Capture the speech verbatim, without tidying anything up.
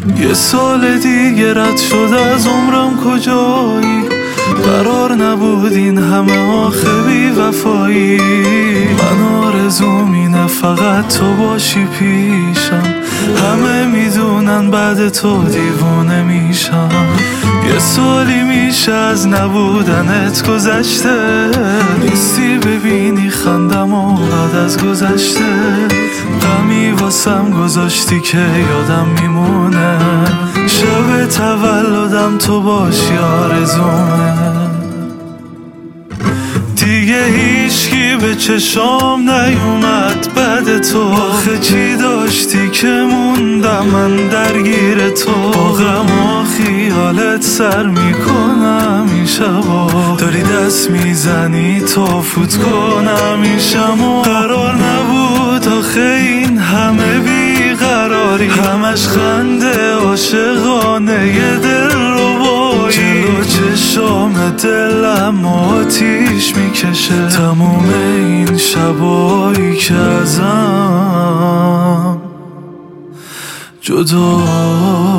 یه سال دیگه رد شد از عمرم کجایی، قرار نبود این همه آخه بی وفایی. من آرزوم اینه فقط تو باشی پیشم، همه میدونن بعد تو دیوونه میشم. یه سالی میشه از نبودنت گذشته، نیستی ببینی خندم و بعد از گذشته غمی واسم گذاشتی که یادم میمونه. شب تولدم تو باشی آرزومه، دیگه هیچکی به چشام نیومد بعد تو. آخه چی داشتی که موندم من درگیر تو، با غم و خیالت سر میکنم این شبا. داری دست میزنی تا فوت کنم این شما. قرار نبود آخه این همه بیقراری، همش خنده عاشقانه یه دل رو بایی. جلو چشام دلم آتیش میکشه، تموم این شبایی که ازم جدا